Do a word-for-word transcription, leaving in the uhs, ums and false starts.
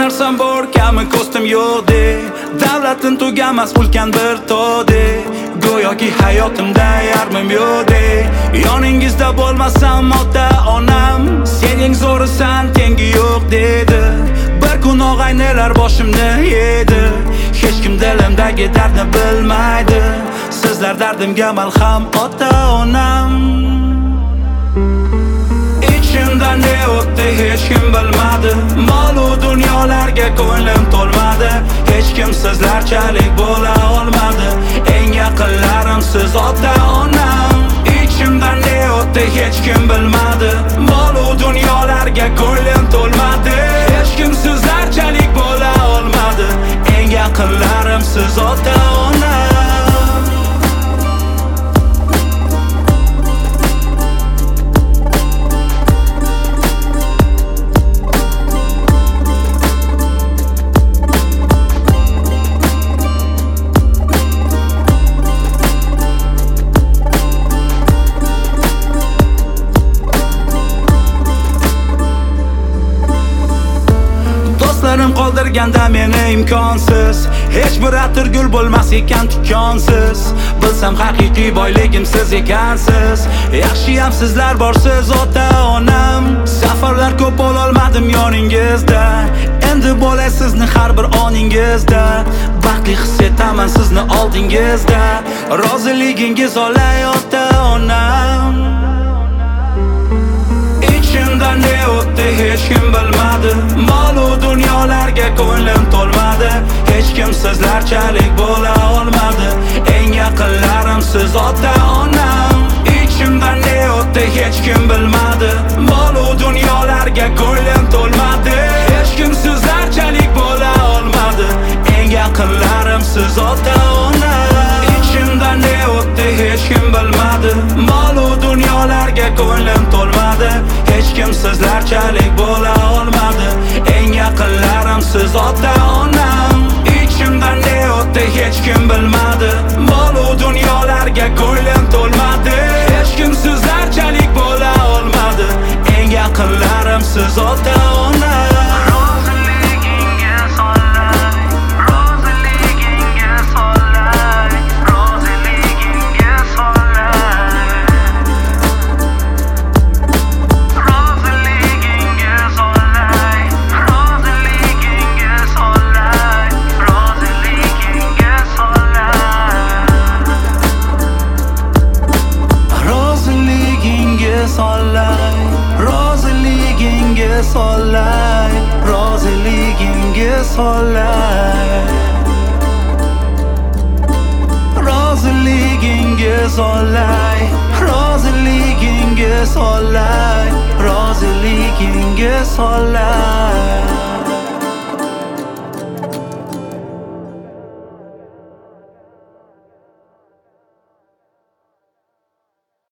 narsam bor, kami ko'stim yo'qdek. Davlatim tugamas ulkan bir tog'dek. Go'yoki hayotimda yarmim yo'qdek. Yoningizda bo'lmasam ota onam, sening zo'risan tengi yo'q dedi. Bir kun og'aynilar boshimni yedi. Hech kim dilimdagi dardni bilmaydi. Sizlar dardimga malham ota onam. Ichimda ne o'tdi hech kim bilmadi. Mol-u dunyolarga ko'nglim to'lmadi. Hech kim sizlarchalik bo'la olmadi. Eng yaqinlarim siz ota onam. Ichimda ne o'tdi hech kim bilmadi. Mol-u dunyolarga ko'nglim to'lmadi. Hech kim sizlarchalik bo'la olmadi. Eng yaqinlarim siz ota onam. Do'stlarim qoldirganda meni imkonsiz. Hech bir atir gul bo'lmas ekan tikonsiz. Bilsam haqiqiy boyligim siz ekansiz. Yaxshiyam sizlar borsiz ota onam. Safarlar ko'p bo'lolmadim yoningizda. Endi bo'lay sizni har bir oningizda. Baxtli his etaman sizni oldingizda. Roziligingiz olay ota onam. Ichimda ne o'tdi hech kim bilmadi. Mol-u dunyolarga ko'nglim to'lmadi. Hech kim sizlarchalik bo'la olmadi. Eng yaqinlarim siz ota onam. Ichimda ne o'tdi hech kim bilmadi. Mol-u dunyolarga ko'nglim to'lmadi. Hech kim sizlarchalik bo'la olmadi. Eng yaqinlarim siz ota onam. Ichimda ne o'tdi hech kim bilmadi. Mol-u dunyolarga ko'nglim to'lmadi. Hech kim sizlarchalik bo'la olmadi. Eng yaqinlarim siz ota onam. Ichimda ne o'tdi hech kim bilmadi. Mol-u dunyolarga ko'nglim to'lmadi. Hech kim sizlarchalik bo'la olmadi. Eng yaqinlarim siz ota onam. Roziligingiz olay, roziligingiz olay. Roziligingiz olay, roziligingiz olay, roziligingiz olay.